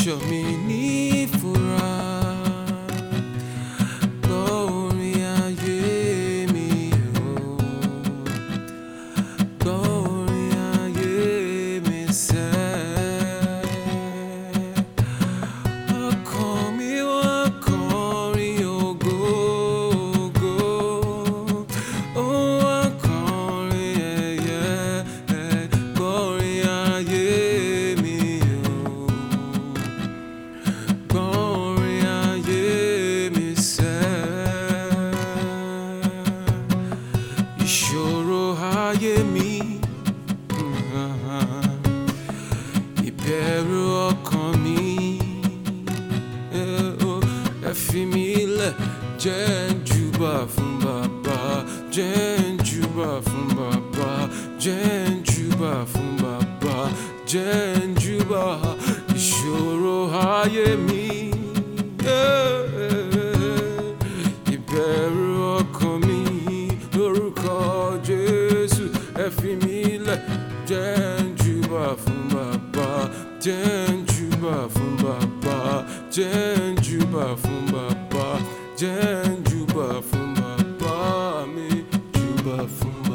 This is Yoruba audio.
ṣọ́ mi ní ìfura. Gbọ́ orin ayé mi o. Gbọ́ orin ayé mi sẹ́. Ọkàn mi wá kọrin ògo ògo. Ó wá kọrin ẹ̀yẹ. Gbọ́ orin ayé mi o. Gbọ́ orin ayé mi sẹ́. Ìṣòro ayé mi, ìbẹ̀rù ọkàn mi, ẹ fi mí lẹ̀, jẹ́ n júbà fún Bàbá, jẹ́ n júbà fún Bàbá, jẹ́ n júbà fún Bàbá, jẹ́ n júbà. Ìṣòro ayé mi, ìbẹ̀rù ọkàn mi, lórúkọ Jésù, ẹ fi mí lẹ̀, jẹ́ n júbà fún Bàbá, jẹ́ n júbà fún Bàbá, jẹ́ n júbà fún Bàbá, jẹ́ n júbà fún Bàbá mi, júbà fún